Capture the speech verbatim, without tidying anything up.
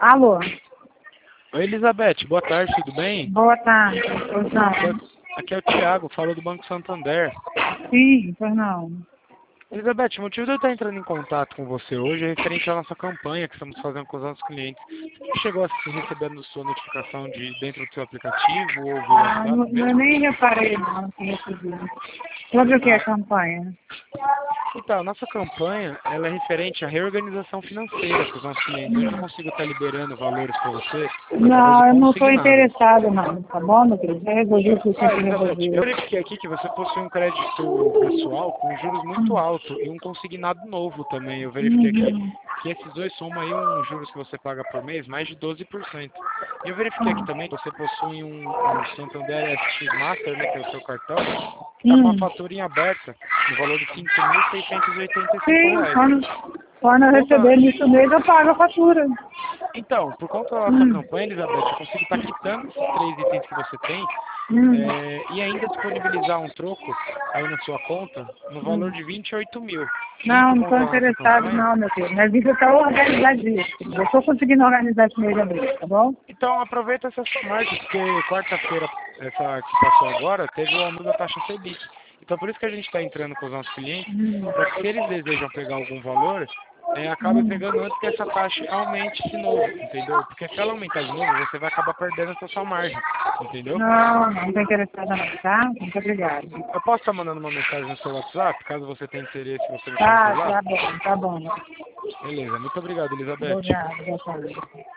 Alô? Oi, Elizabeth, boa tarde, tudo bem? Boa tarde. Pois não. Aqui é, aqui é o Thiago, falo do Banco Santander. Sim, pois não. Elizabeth, o motivo de eu estar entrando em contato com você hoje é referente à nossa campanha que estamos fazendo com os nossos clientes. Você chegou a se receber a sua notificação de dentro do seu aplicativo ou via Ah, não, WhatsApp eu mesmo? nem reparei não que recebi. Sobre o que é a Ah, campanha? então, a nossa campanha ela é referente à reorganização financeira para os nossos clientes, onde eu consigo estar liberando valores para você através do Não, eu não estou consignado. interessada não, tá bom, meu querido? Já resolvi o que eu tinha Ah, que Elizabeth, resolver. eu verifiquei aqui que você possui um crédito pessoal com juros muito alto e um consignado novo também. Eu verifiquei aqui Uhum. que esses dois somam aí um juros que você paga por mês, mais de doze por cento. E eu verifiquei aqui também que você possui um, um Santander S X Master, né, que é o seu cartão, que está com a Hum. fatura em aberta, no valor de cinco mil seiscentos e oitenta e cinco Sim, reais. quando, quando Por eu receber conta nisso mesmo, eu pago a fatura. Então, por conta da nossa Hum. campanha, Elizabeth, eu consigo estar quitando esses três itens que você tem Hum. é, e ainda disponibilizar um troco aí na sua conta no valor Hum. de vinte e oito mil. E Não, por não estou conta da nossa interessado campanha, não, meu filho. Minha vida está organizadíssima. Eu estou conseguindo organizar esse mês de abril, tá bom? então aproveita essa sua margem, porque quarta-feira, essa que passou agora, teve o aumento da taxa Selic. Então por isso que a gente está entrando com os nossos clientes, Hum. para que se eles desejam pegar algum valor, é, acabe Hum. pegando antes que essa taxa aumente de novo, entendeu? Porque se ela aumentar de novo, você vai acabar perdendo essa sua margem, entendeu? Não, não estou interessada não, tá? Muito obrigada. Eu posso estar mandando uma mensagem no seu WhatsApp, caso você tenha interesse, você me chame por Tá, lá? tá bom, tá bom. Beleza, muito obrigado, Elizabeth. Obrigada, boa tarde.